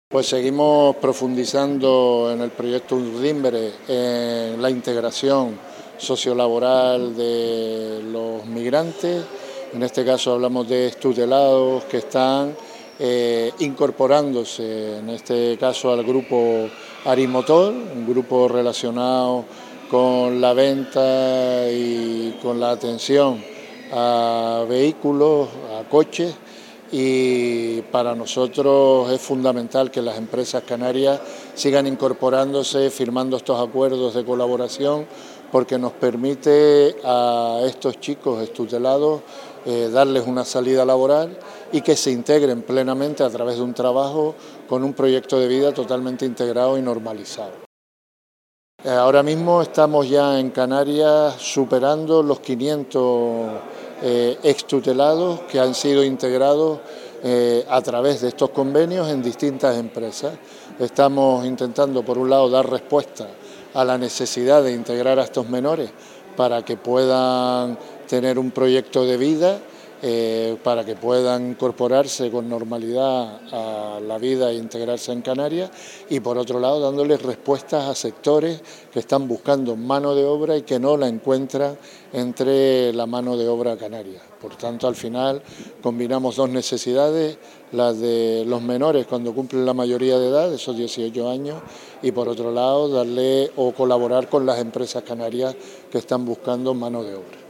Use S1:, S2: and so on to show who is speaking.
S1: Pues seguimos profundizando en el proyecto Urdimbre, en la integración sociolaboral de los migrantes. En este caso hablamos de extutelados que están incorporándose, en este caso al grupo Arimotor, un grupo relacionado con la venta y con la atención a vehículos, a coches. Y para nosotros es fundamental que las empresas canarias sigan incorporándose, firmando estos acuerdos de colaboración, porque nos permite a estos chicos extutelados darles una salida laboral y que se integren plenamente a través de un trabajo con un proyecto de vida totalmente integrado y normalizado. Ahora mismo estamos ya en Canarias superando los 500 extutelados que han sido integrados a través de estos convenios en distintas empresas. Estamos intentando, por un lado, dar respuesta a la necesidad de integrar a estos menores para que puedan tener un proyecto de vida, para que puedan incorporarse con normalidad a la vida e integrarse en Canarias, y por otro lado dándoles respuestas a sectores que están buscando mano de obra y que no la encuentran entre la mano de obra canaria. Por tanto, al final combinamos dos necesidades, las de los menores cuando cumplen la mayoría de edad, esos 18 años, y por otro lado darle o colaborar con las empresas canarias que están buscando mano de obra.